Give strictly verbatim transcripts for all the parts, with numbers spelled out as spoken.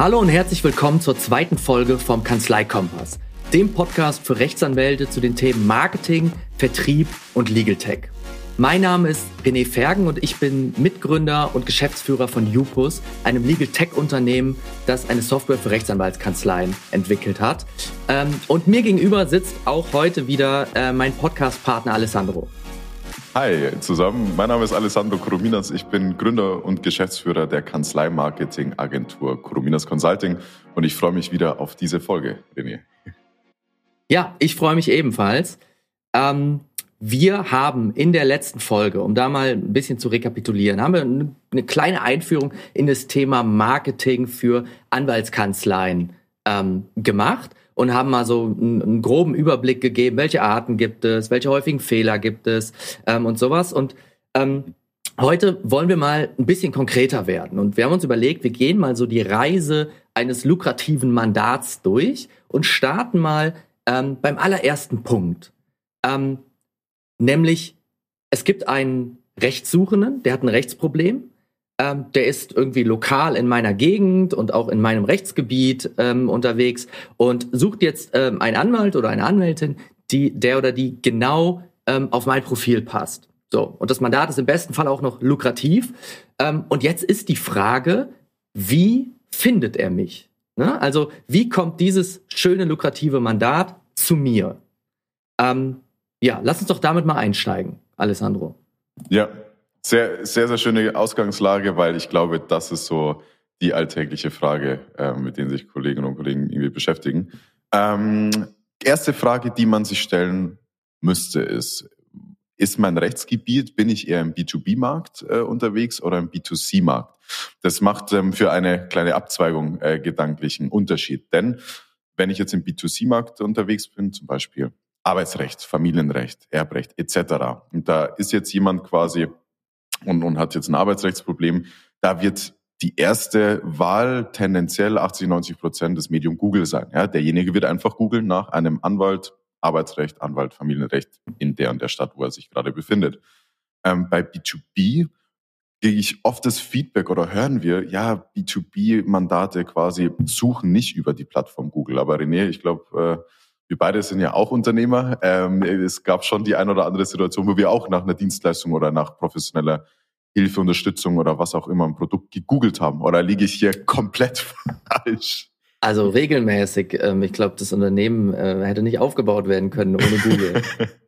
Hallo und herzlich willkommen zur zweiten Folge vom Kanzleikompass, dem Podcast für Rechtsanwälte zu den Themen Marketing, Vertrieb und Legal Tech. Mein Name ist René Fergen und ich bin Mitgründer und Geschäftsführer von Jupus, einem Legal Tech Unternehmen, das eine Software für Rechtsanwaltskanzleien entwickelt hat. Und mir gegenüber sitzt auch heute wieder mein Podcast-Partner Alessandro. Hi zusammen, mein Name ist Alessandro Corominas, ich bin Gründer und Geschäftsführer der Kanzlei-Marketing-Agentur Corominas Consulting und ich freue mich wieder auf diese Folge, René. Ja, ich freue mich ebenfalls. Ähm, wir haben in der letzten Folge, um da mal ein bisschen zu rekapitulieren, haben wir eine kleine Einführung in das Thema Marketing für Anwaltskanzleien ähm, gemacht. Und haben mal so einen, einen groben Überblick gegeben, welche Arten gibt es, welche häufigen Fehler gibt es ähm, und sowas. Und ähm, heute wollen wir mal ein bisschen konkreter werden. Und wir haben uns überlegt, wir gehen mal so die Reise eines lukrativen Mandats durch und starten mal ähm, beim allerersten Punkt. Ähm, nämlich, es gibt einen Rechtssuchenden, der hat ein Rechtsproblem. Ähm, der ist irgendwie lokal in meiner Gegend und auch in meinem Rechtsgebiet ähm, unterwegs und sucht jetzt ähm, einen Anwalt oder eine Anwältin, die der oder die genau ähm, auf mein Profil passt. So, und das Mandat ist im besten Fall auch noch lukrativ. Ähm, und jetzt ist die Frage, wie findet er mich? Ne? Also, wie kommt dieses schöne, lukrative Mandat zu mir? Ähm, ja, lass uns doch damit mal einsteigen, Alessandro. Ja. Sehr, sehr, sehr schöne Ausgangslage, weil ich glaube, das ist so die alltägliche Frage, äh, mit denen sich Kolleginnen und Kollegen irgendwie beschäftigen. Ähm, erste Frage, die man sich stellen müsste, ist, ist mein Rechtsgebiet, bin ich eher im B zwei B-Markt äh, unterwegs oder im B zwei C-Markt? Das macht ähm, für eine kleine Abzweigung äh, gedanklichen Unterschied. Denn wenn ich jetzt im B zwei C-Markt unterwegs bin, zum Beispiel Arbeitsrecht, Familienrecht, Erbrecht et cetera, und da ist jetzt jemand quasi Und, und hat jetzt ein Arbeitsrechtsproblem, da wird die erste Wahl tendenziell achtzig, neunzig Prozent des Medium Google sein. Ja, derjenige wird einfach googeln nach einem Anwalt, Arbeitsrecht, Anwalt, Familienrecht in der und der Stadt, wo er sich gerade befindet. Ähm, bei B zwei B kriege ich oft das Feedback oder hören wir, ja, B zwei B-Mandate quasi suchen nicht über die Plattform Google. Aber René, ich glaube, äh, wir beide sind ja auch Unternehmer. Ähm, es gab schon die ein oder andere Situation, wo wir auch nach einer Dienstleistung oder nach professioneller Hilfe, Unterstützung oder was auch immer ein Produkt gegoogelt haben. Oder liege ich hier komplett falsch? Also regelmäßig. Ähm, ich glaube, das Unternehmen äh, hätte nicht aufgebaut werden können ohne Google.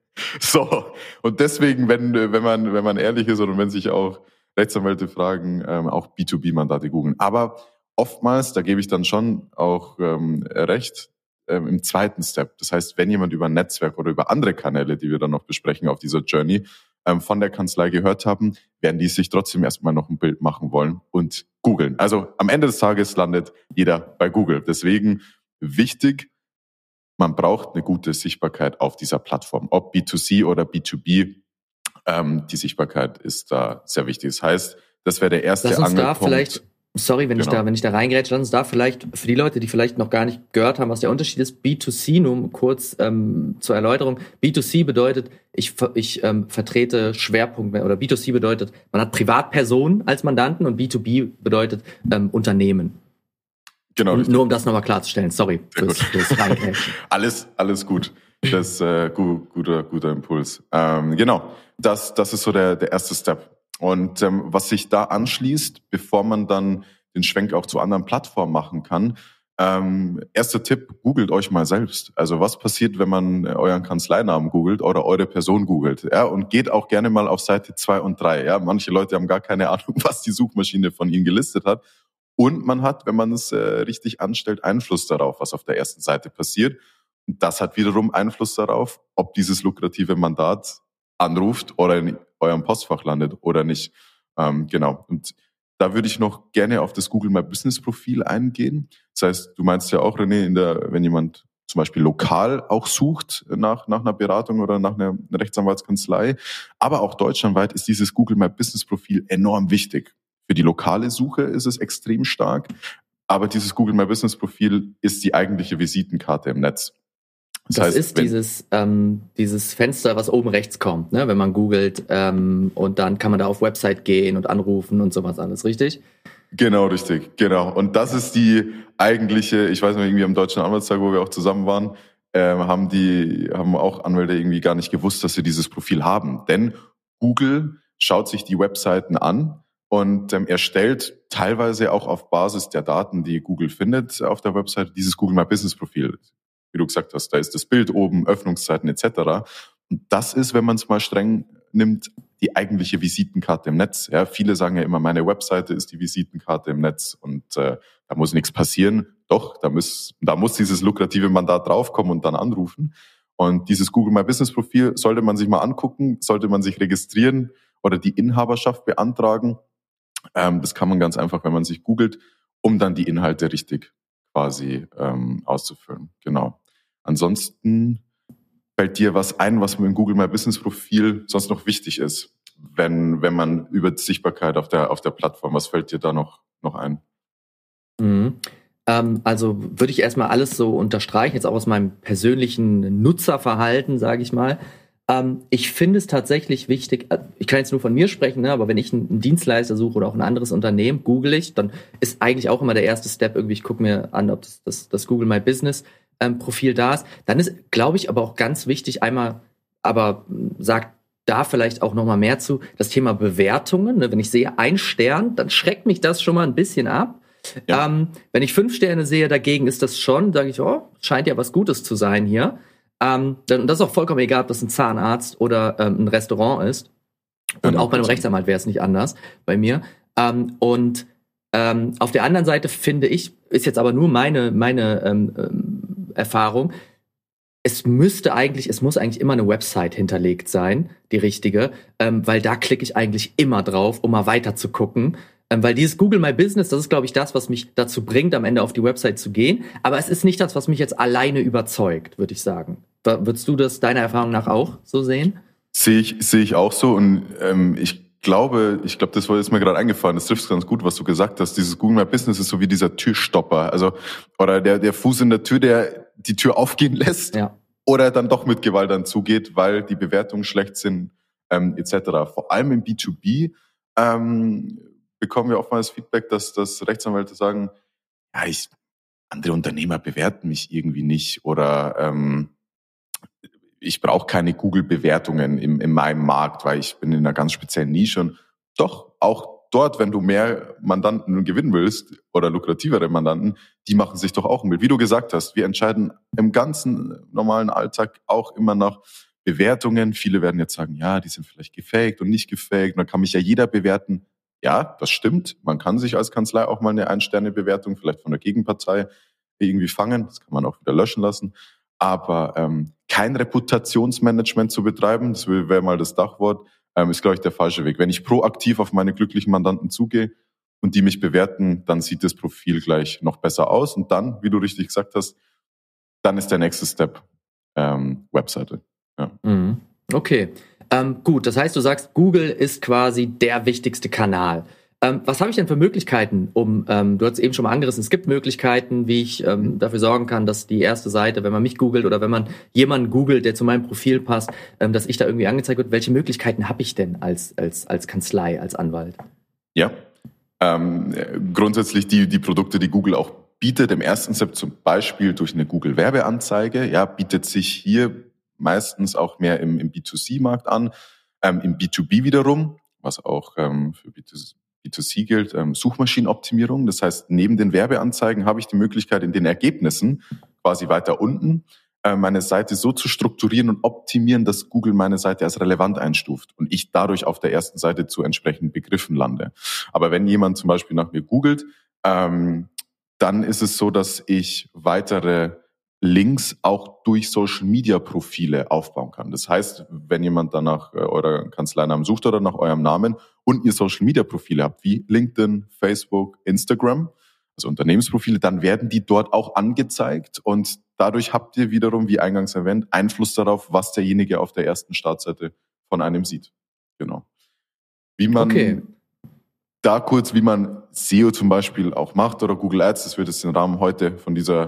So, und deswegen, wenn, wenn man, wenn man ehrlich ist und wenn sich auch Rechtsanwälte fragen, ähm, auch B zwei B-Mandate googeln. Aber oftmals, da gebe ich dann schon auch ähm, recht, ähm, im zweiten Step. Das heißt, wenn jemand über ein Netzwerk oder über andere Kanäle, die wir dann noch besprechen auf dieser Journey, ähm, von der Kanzlei gehört haben, werden die sich trotzdem erstmal noch ein Bild machen wollen und googeln. Also am Ende des Tages landet jeder bei Google. Deswegen wichtig, man braucht eine gute Sichtbarkeit auf dieser Plattform. Ob B zwei C oder B zwei B, ähm, die Sichtbarkeit ist da sehr wichtig. Das heißt, das wäre der erste Lass uns Angelpunkt. Da vielleicht, sorry, wenn genau. ich da, wenn ich da reingrätsche, lass uns da vielleicht für die Leute, die vielleicht noch gar nicht gehört haben, was der Unterschied ist, B zwei C, nur kurz ähm, zur Erläuterung. B zwei C bedeutet, ich, ich ähm, vertrete Schwerpunkt, oder B zwei C bedeutet, man hat Privatpersonen als Mandanten und B zwei B bedeutet ähm, Unternehmen. Genau. Nur um das nochmal klarzustellen. Sorry fürs, fürs Reingrätschen. alles, alles gut. Das ist äh, gu- guter, guter Impuls. Ähm, genau. Das, das ist so der, der erste Step. Und ähm, was sich da anschließt, bevor man dann den Schwenk auch zu anderen Plattformen machen kann, ähm, erster Tipp, googelt euch mal selbst. Also was passiert, wenn man euren Kanzleinamen googelt oder eure Person googelt? Ja, und geht auch gerne mal auf Seite zwei und drei. Ja, manche Leute haben gar keine Ahnung, was die Suchmaschine von ihnen gelistet hat. Und man hat, wenn man es äh, richtig anstellt, Einfluss darauf, was auf der ersten Seite passiert. Und das hat wiederum Einfluss darauf, ob dieses lukrative Mandat anruft oder in eurem Postfach landet oder nicht. Ähm, genau. Und da würde ich noch gerne auf das Google My Business Profil eingehen. Das heißt, du meinst ja auch, René, in der, wenn jemand zum Beispiel lokal auch sucht nach, nach einer Beratung oder nach einer Rechtsanwaltskanzlei, aber auch deutschlandweit ist dieses Google My Business Profil enorm wichtig. Für die lokale Suche ist es extrem stark, aber dieses Google My Business Profil ist die eigentliche Visitenkarte im Netz. Das, das heißt, ist dieses, ähm, dieses Fenster, was oben rechts kommt, ne? Wenn man googelt, ähm, und dann kann man da auf Website gehen und anrufen und sowas alles, richtig? Genau, richtig, genau. Und das ist die eigentliche, ich weiß noch, irgendwie am Deutschen Anwaltstag, wo wir auch zusammen waren, ähm, haben die, haben auch Anwälte irgendwie gar nicht gewusst, dass sie dieses Profil haben. Denn Google schaut sich die Webseiten an und ähm, erstellt teilweise auch auf Basis der Daten, die Google findet auf der Webseite, dieses Google My Business Profil. Wie du gesagt hast, da ist das Bild oben, Öffnungszeiten et cetera. Und das ist, wenn man es mal streng nimmt, die eigentliche Visitenkarte im Netz. Ja, viele sagen ja immer, meine Webseite ist die Visitenkarte im Netz und äh, da muss nichts passieren. Doch, da muss, da muss dieses lukrative Mandat draufkommen und dann anrufen. Und dieses Google My Business Profil sollte man sich mal angucken, sollte man sich registrieren oder die Inhaberschaft beantragen. Ähm, das kann man ganz einfach, wenn man sich googelt, um dann die Inhalte richtig quasi ähm, auszufüllen. Genau. Ansonsten fällt dir was ein, was mit dem Google My Business Profil sonst noch wichtig ist, wenn wenn man über Sichtbarkeit auf der auf der Plattform, was fällt dir da noch noch ein? Mhm. Ähm, also würde ich erstmal alles so unterstreichen, jetzt auch aus meinem persönlichen Nutzerverhalten, sage ich mal. Ähm, ich finde es tatsächlich wichtig, ich kann jetzt nur von mir sprechen, ne, aber wenn ich einen, einen Dienstleister suche oder auch ein anderes Unternehmen, google ich, dann ist eigentlich auch immer der erste Step irgendwie, ich gucke mir an, ob das, das, das Google My Business ähm, Profil da ist. Dann ist, glaube ich, aber auch ganz wichtig, einmal, aber sagt da vielleicht auch noch mal mehr zu, das Thema Bewertungen. Ne? Wenn ich sehe, ein Stern, dann schreckt mich das schon mal ein bisschen ab. Ja. Ähm, wenn ich fünf Sterne sehe, dagegen ist das schon, sage ich, oh, scheint ja was Gutes zu sein hier. Ähm, und das ist auch vollkommen egal, ob das ein Zahnarzt oder ähm, ein Restaurant ist. Und genau, auch bei einem Rechtsanwalt wäre es nicht anders bei mir. Ähm, und ähm, auf der anderen Seite finde ich, ist jetzt aber nur meine, meine ähm, ähm, Erfahrung, es müsste eigentlich, es muss eigentlich immer eine Website hinterlegt sein, die richtige, ähm, weil da klicke ich eigentlich immer drauf, um mal weiter zu gucken. Ähm, weil dieses Google My Business, das ist, glaube ich, das, was mich dazu bringt, am Ende auf die Website zu gehen. Aber es ist nicht das, was mich jetzt alleine überzeugt, würde ich sagen. Würdest du das deiner Erfahrung nach auch so sehen? Sehe ich, sehe ich auch so. Und ähm, ich glaube, ich glaube, das war jetzt mir gerade eingefallen, das trifft ganz gut, was du gesagt hast. Dieses Google My Business ist so wie dieser Türstopper. Also, oder der, der Fuß in der Tür, der die Tür aufgehen lässt. Ja. Oder dann doch mit Gewalt dann zugeht, weil die Bewertungen schlecht sind, ähm, et cetera. Vor allem im B zwei B ähm, bekommen wir oftmals Feedback, dass, dass Rechtsanwälte sagen, ja, ich, andere Unternehmer bewerten mich irgendwie nicht oder ähm, ich brauche keine Google-Bewertungen in, in meinem Markt, weil ich bin in einer ganz speziellen Nische. Und doch, auch dort, wenn du mehr Mandanten gewinnen willst oder lukrativere Mandanten, die machen sich doch auch ein Bild. Wie du gesagt hast, wir entscheiden im ganzen normalen Alltag auch immer nach Bewertungen. Viele werden jetzt sagen, ja, die sind vielleicht gefaked und nicht gefaked. Und dann kann mich ja jeder bewerten. Ja, das stimmt. Man kann sich als Kanzlei auch mal eine Ein-Sterne-Bewertung vielleicht von der Gegenpartei irgendwie fangen. Das kann man auch wieder löschen lassen. Aber ähm, kein Reputationsmanagement zu betreiben, das wäre mal das Dachwort, ähm, ist, glaube ich, der falsche Weg. Wenn ich proaktiv auf meine glücklichen Mandanten zugehe und die mich bewerten, dann sieht das Profil gleich noch besser aus. Und dann, wie du richtig gesagt hast, dann ist der nächste Step ähm, Webseite. Ja. Mhm. Okay, ähm, gut. Das heißt, du sagst, Google ist quasi der wichtigste Kanal. Ähm, was habe ich denn für Möglichkeiten, um, ähm, du hast eben schon mal angerissen, es gibt Möglichkeiten, wie ich ähm, dafür sorgen kann, dass die erste Seite, wenn man mich googelt oder wenn man jemanden googelt, der zu meinem Profil passt, ähm, dass ich da irgendwie angezeigt wird. Welche Möglichkeiten habe ich denn als, als, als Kanzlei, als Anwalt? Ja, ähm, grundsätzlich die, die Produkte, die Google auch bietet, im ersten Step zum Beispiel durch eine Google-Werbeanzeige, ja, bietet sich hier meistens auch mehr im, im B zwei C-Markt an, ähm, im B zwei B wiederum, was auch ähm, für B zwei C gilt, ähm, Suchmaschinenoptimierung. Das heißt, neben den Werbeanzeigen habe ich die Möglichkeit, in den Ergebnissen quasi weiter unten äh, meine Seite so zu strukturieren und optimieren, dass Google meine Seite als relevant einstuft und ich dadurch auf der ersten Seite zu entsprechenden Begriffen lande. Aber wenn jemand zum Beispiel nach mir googelt, ähm, dann ist es so, dass ich weitere Links auch durch Social-Media-Profile aufbauen kann. Das heißt, wenn jemand dann nach äh, eurer Kanzleinamen sucht oder nach eurem Namen und ihr Social-Media-Profile habt, wie LinkedIn, Facebook, Instagram, also Unternehmensprofile, dann werden die dort auch angezeigt und dadurch habt ihr wiederum, wie eingangs erwähnt, Einfluss darauf, was derjenige auf der ersten Startseite von einem sieht. Genau. Wie man okay. Da kurz, wie man S E O zum Beispiel auch macht oder Google Ads, das wird jetzt den Rahmen heute von dieser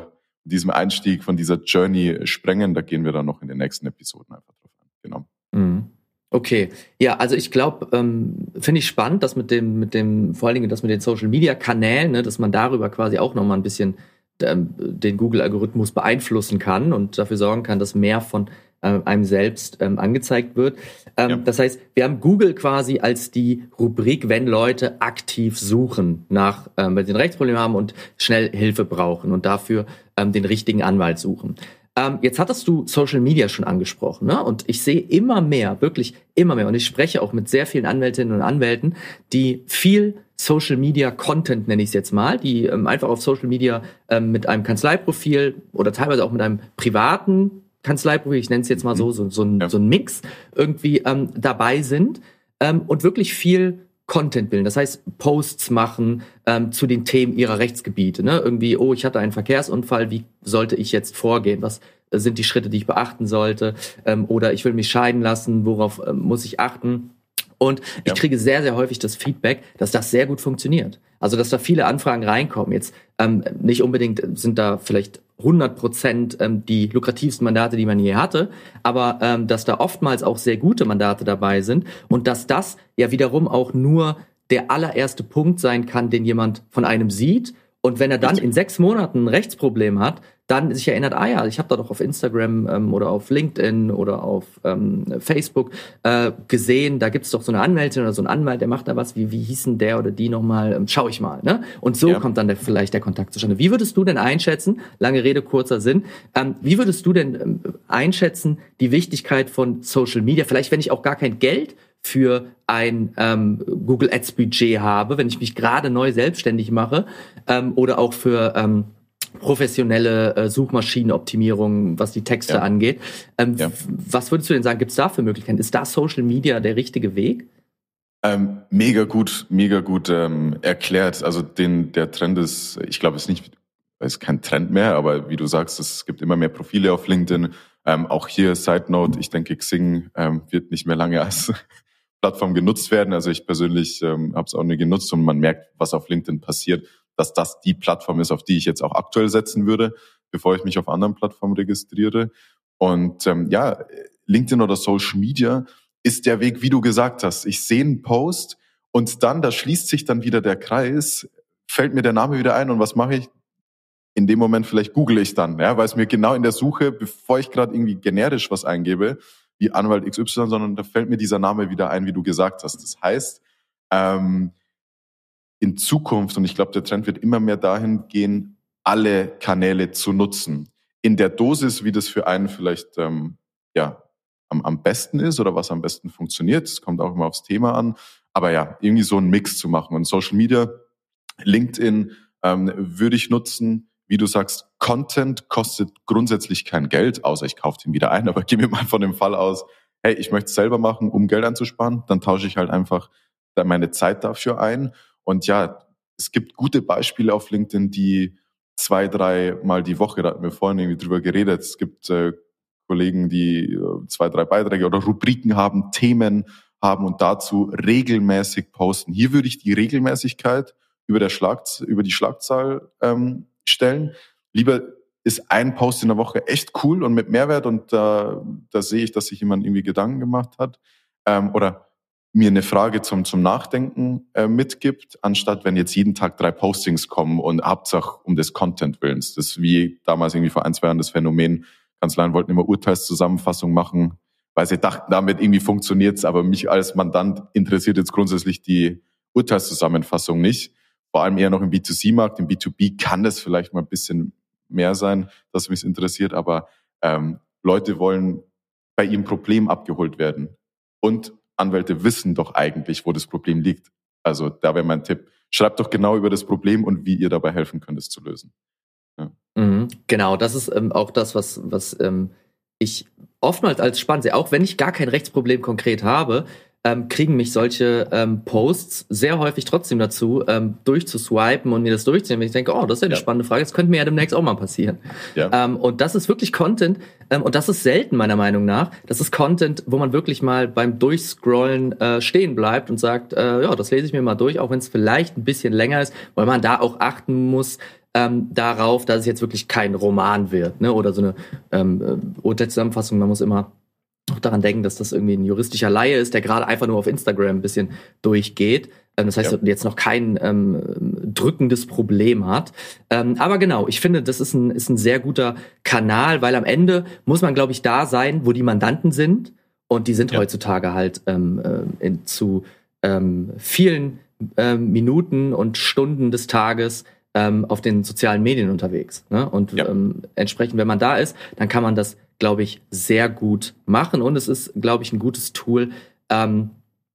diesem Einstieg, von dieser Journey sprengen. Da gehen wir dann noch in den nächsten Episoden einfach drauf ein. Genau. Mhm. Okay, ja, also ich glaube, ähm, finde ich spannend, dass mit dem, mit dem, vor allen Dingen das mit den Social-Media-Kanälen, ne, dass man darüber quasi auch nochmal ein bisschen ähm, den Google-Algorithmus beeinflussen kann und dafür sorgen kann, dass mehr von äh, einem selbst ähm, angezeigt wird. Ähm, ja. Das heißt, wir haben Google quasi als die Rubrik, wenn Leute aktiv suchen nach, ähm, weil sie ein Rechtsproblem haben und schnell Hilfe brauchen und dafür ähm, den richtigen Anwalt suchen. Ähm, jetzt hattest du Social Media schon angesprochen, ne? Und ich sehe immer mehr, wirklich immer mehr. Und ich spreche auch mit sehr vielen Anwältinnen und Anwälten, die viel Social Media Content, nenne ich es jetzt mal, die ähm, einfach auf Social Media ähm, mit einem Kanzleiprofil oder teilweise auch mit einem privaten Kanzleiprofil, ich nenne es jetzt mal so, so, so, ein, ja. so ein Mix, irgendwie ähm, dabei sind ähm, und wirklich viel Content bilden, das heißt Posts machen ähm, zu den Themen ihrer Rechtsgebiete. Ne? Irgendwie, oh, ich hatte einen Verkehrsunfall, wie sollte ich jetzt vorgehen? Was äh, sind die Schritte, die ich beachten sollte? Ähm, oder ich will mich scheiden lassen, worauf ähm, muss ich achten? Und ja. ich kriege sehr, sehr häufig das Feedback, dass das sehr gut funktioniert. Also, dass da viele Anfragen reinkommen. Jetzt ähm, nicht unbedingt sind da vielleicht hundert Prozent ähm, die lukrativsten Mandate, die man je hatte, aber ähm, dass da oftmals auch sehr gute Mandate dabei sind und dass das ja wiederum auch nur der allererste Punkt sein kann, den jemand von einem sieht. Und wenn er dann in sechs Monaten ein Rechtsproblem hat, dann sich erinnert, ah ja, ich habe da doch auf Instagram ähm, oder auf LinkedIn oder auf ähm, Facebook äh, gesehen, da gibt's doch so eine Anwältin oder so einen Anwalt, der macht da was, wie wie hieß denn der oder die nochmal, ähm, schau ich mal. Ne? Und so ja. kommt dann der, vielleicht der Kontakt zustande. Wie würdest du denn einschätzen, lange Rede, kurzer Sinn, ähm, wie würdest du denn ähm, einschätzen die Wichtigkeit von Social Media, vielleicht wenn ich auch gar kein Geld für ein ähm, Google Ads Budget habe, wenn ich mich gerade neu selbstständig mache ähm, oder auch für ähm, professionelle äh, Suchmaschinenoptimierung, was die Texte ja. angeht. Ähm, ja. Was würdest du denn sagen, gibt es da für Möglichkeiten? Ist da Social Media der richtige Weg? Ähm, mega gut, mega gut ähm, erklärt. Also den der Trend ist, ich glaube, es ist nicht, es ist kein Trend mehr, aber wie du sagst, es gibt immer mehr Profile auf LinkedIn. Ähm, auch hier Side Note, ich denke, Xing ähm, wird nicht mehr lange als Plattform genutzt werden. Also ich persönlich ähm, habe es auch nie genutzt und man merkt, was auf LinkedIn passiert, dass das die Plattform ist, auf die ich jetzt auch aktuell setzen würde, bevor ich mich auf anderen Plattformen registriere. Und ähm, ja, LinkedIn oder Social Media ist der Weg, wie du gesagt hast. Ich sehe einen Post und dann, da schließt sich dann wieder der Kreis, fällt mir der Name wieder ein und was mache ich? In dem Moment vielleicht google ich dann, ja, weil es mir genau in der Suche, bevor ich gerade irgendwie generisch was eingebe, wie Anwalt X Y, sondern da fällt mir dieser Name wieder ein, wie du gesagt hast. Das heißt, ähm, in Zukunft, und ich glaube, der Trend wird immer mehr dahin gehen, alle Kanäle zu nutzen. In der Dosis, wie das für einen vielleicht ähm, ja am, am besten ist oder was am besten funktioniert. Es kommt auch immer aufs Thema an. Aber ja, irgendwie so einen Mix zu machen. Und Social Media, LinkedIn ähm, würde ich nutzen. Wie du sagst, Content kostet grundsätzlich kein Geld, außer ich kaufe den wieder ein. Aber geh mir mal von dem Fall aus, hey, ich möchte es selber machen, um Geld einzusparen. Dann tausche ich halt einfach meine Zeit dafür ein. Und ja, es gibt gute Beispiele auf LinkedIn, die zwei, drei Mal die Woche, da hatten wir vorhin irgendwie drüber geredet, es gibt äh, Kollegen, die äh, zwei, drei Beiträge oder Rubriken haben, Themen haben und dazu regelmäßig posten. Hier würde ich die Regelmäßigkeit über, der Schlag, über die Schlagzahl ähm, stellen. Lieber ist ein Post in der Woche echt cool und mit Mehrwert und da, da sehe ich, dass sich jemand irgendwie Gedanken gemacht hat ähm, oder mir eine Frage zum zum Nachdenken äh, mitgibt, anstatt wenn jetzt jeden Tag drei Postings kommen und Hauptsache um des Content-Willens. Das ist wie damals irgendwie vor ein, zwei Jahren das Phänomen, Kanzleien wollten immer Urteilszusammenfassung machen, weil sie dachten, damit irgendwie funktioniert's, aber mich als Mandant interessiert jetzt grundsätzlich die Urteilszusammenfassung nicht. Vor allem eher noch im B zwei C-Markt. Im B zwei B kann das vielleicht mal ein bisschen mehr sein, dass mich es interessiert, aber ähm, Leute wollen bei ihrem Problem abgeholt werden. Und Anwälte wissen doch eigentlich, wo das Problem liegt. Also da wäre mein Tipp, schreibt doch genau über das Problem und wie ihr dabei helfen könnt, es zu lösen. Ja. Mhm, genau, das ist ähm, auch das, was, was ähm, ich oftmals als spannend sehe. Auch wenn ich gar kein Rechtsproblem konkret habe, ähm, kriegen mich solche ähm, Posts sehr häufig trotzdem dazu, ähm, durchzuswipen und mir das durchzunehmen. Wenn ich denke, oh, das ist ja eine ja. spannende Frage, das könnte mir ja demnächst auch mal passieren. Ja. Ähm, und das ist wirklich Content, ähm, und das ist selten meiner Meinung nach. Das ist Content, wo man wirklich mal beim Durchscrollen äh, stehen bleibt und sagt, äh, ja, das lese ich mir mal durch, auch wenn es vielleicht ein bisschen länger ist, weil man da auch achten muss, ähm, darauf, dass es jetzt wirklich kein Roman wird, ne? Oder so eine ähm, Urteilszusammenfassung. Man muss immer auch daran denken, dass das irgendwie ein juristischer Laie ist, der gerade einfach nur auf Instagram ein bisschen durchgeht. Ähm, das heißt, ja. jetzt noch kein ähm, drückendes Problem hat. Ähm, aber genau, ich finde, das ist ein, ist ein sehr guter Kanal, weil am Ende muss man, glaube ich, da sein, wo die Mandanten sind. Und die sind ja. heutzutage halt ähm, in, zu ähm, vielen ähm, Minuten und Stunden des Tages ähm, auf den sozialen Medien unterwegs. Ne? Und ja. ähm, entsprechend, wenn man da ist, dann kann man das, glaube ich, sehr gut machen. Und es ist, glaube ich, ein gutes Tool, ähm,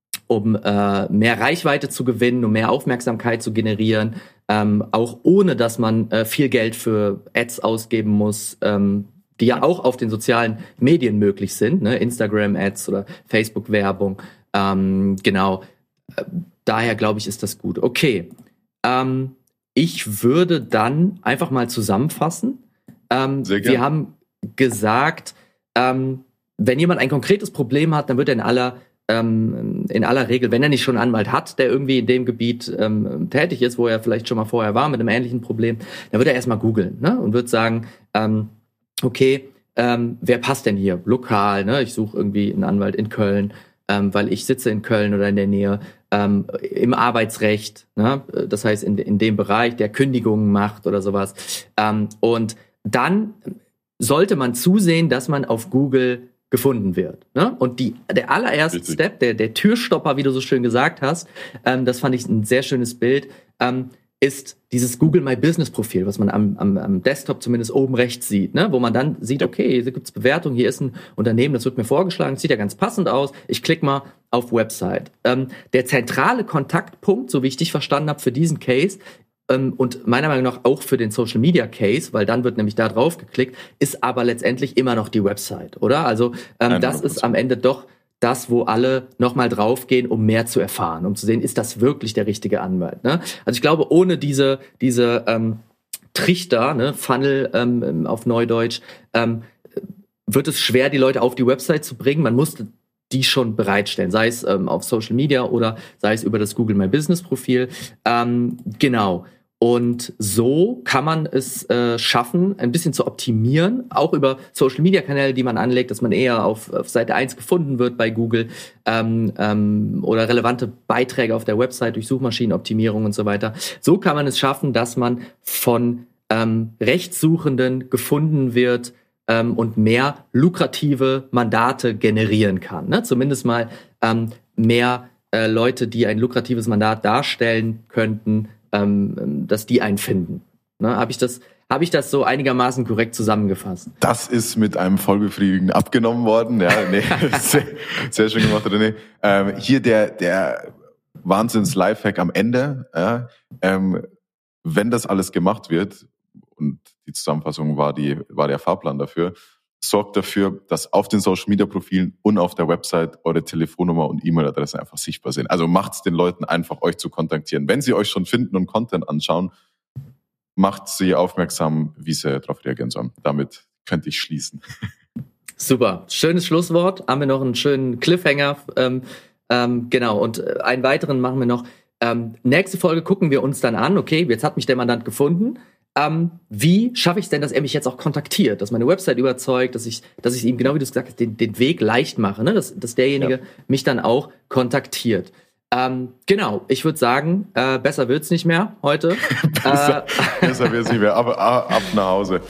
um äh, mehr Reichweite zu gewinnen, um mehr Aufmerksamkeit zu generieren, ähm, auch ohne, dass man äh, viel Geld für Ads ausgeben muss, ähm, die ja auch auf den sozialen Medien möglich sind, ne? Instagram-Ads oder Facebook-Werbung. Ähm, genau. Äh, daher, glaube ich, ist das gut. Okay. Ähm, ich würde dann einfach mal zusammenfassen. Ähm, Sehr gerne. Wir haben gesagt, ähm, wenn jemand ein konkretes Problem hat, dann wird er in aller ähm, in aller Regel, wenn er nicht schon einen Anwalt hat, der irgendwie in dem Gebiet ähm, tätig ist, wo er vielleicht schon mal vorher war mit einem ähnlichen Problem, dann wird er erstmal googeln, ne? Und wird sagen, ähm, okay, ähm, wer passt denn hier? Lokal, ne? Ich suche irgendwie einen Anwalt in Köln, ähm, weil ich sitze in Köln oder in der Nähe, ähm, im Arbeitsrecht, ne? Das heißt in, in dem Bereich, der Kündigungen macht oder sowas. Ähm, und dann sollte man zusehen, dass man auf Google gefunden wird. Ne? Und die, der allererste Richtig. Step, der, der Türstopper, wie du so schön gesagt hast, ähm, das fand ich ein sehr schönes Bild, ähm, ist dieses Google My Business Profil, was man am, am, am Desktop zumindest oben rechts sieht, ne? Wo man dann sieht, okay, hier gibt's Bewertung, hier ist ein Unternehmen, das wird mir vorgeschlagen, sieht ja ganz passend aus, ich klicke mal auf Website. Ähm, der zentrale Kontaktpunkt, so wie ich dich verstanden habe für diesen Case, ähm, und meiner Meinung nach auch für den Social Media Case, weil dann wird nämlich da drauf geklickt, ist aber letztendlich immer noch die Website, oder? Also ähm, das ist am Ende doch das, wo alle nochmal draufgehen, um mehr zu erfahren, um zu sehen, ist das wirklich der richtige Anwalt, ne? Also ich glaube, ohne diese diese ähm, Trichter, ne, Funnel ähm, auf Neudeutsch, ähm, wird es schwer, die Leute auf die Website zu bringen. Man musste die schon bereitstellen, sei es ähm, auf Social Media oder sei es über das Google My Business Profil. Ähm, genau. Und so kann man es äh, schaffen, ein bisschen zu optimieren, auch über Social-Media-Kanäle, die man anlegt, dass man eher auf, auf Seite eins gefunden wird bei Google, ähm, ähm, oder relevante Beiträge auf der Website durch Suchmaschinenoptimierung und so weiter. So kann man es schaffen, dass man von ähm, Rechtssuchenden gefunden wird ähm, und mehr lukrative Mandate generieren kann. Ne? Zumindest mal ähm, mehr äh, Leute, die ein lukratives Mandat darstellen könnten, Ähm, dass die einen finden. Ne, habe ich das, habe ich das so einigermaßen korrekt zusammengefasst? Das ist mit einem vollbefriedigend abgenommen worden. Ja, nee, sehr, sehr schön gemacht, René. Ähm, hier der, der Wahnsinns-Lifehack am Ende. Ja, ähm, wenn das alles gemacht wird, und die Zusammenfassung war die, war der Fahrplan dafür, sorgt dafür, dass auf den Social-Media-Profilen und auf der Website eure Telefonnummer und E-Mail-Adresse einfach sichtbar sind. Also macht es den Leuten einfach, euch zu kontaktieren. Wenn sie euch schon finden und Content anschauen, macht sie aufmerksam, wie sie darauf reagieren sollen. Damit könnte ich schließen. Super, schönes Schlusswort. Haben wir noch einen schönen Cliffhanger. Ähm, ähm, genau, und einen weiteren machen wir noch. Ähm, nächste Folge gucken wir uns dann an. Okay, jetzt hat mich der Mandant gefunden. Ähm, wie schaffe ich es denn, dass er mich jetzt auch kontaktiert, dass meine Website überzeugt, dass ich, dass ich ihm, genau wie du es gesagt hast, den, den Weg leicht mache, ne? dass, dass derjenige ja. mich dann auch kontaktiert. Ähm, genau, ich würde sagen, äh, besser wird's nicht mehr heute. besser, äh, besser wird's nicht mehr, aber ab, ab nach Hause.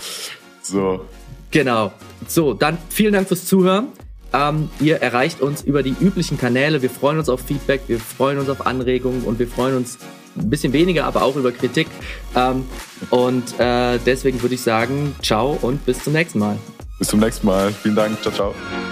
So. Genau. So, dann vielen Dank fürs Zuhören. Ähm, ihr erreicht uns über die üblichen Kanäle. Wir freuen uns auf Feedback, wir freuen uns auf Anregungen und wir freuen uns ein bisschen weniger, aber auch über Kritik. Ähm, und äh, deswegen würde ich sagen, ciao und bis zum nächsten Mal. Bis zum nächsten Mal. Vielen Dank. Ciao, ciao.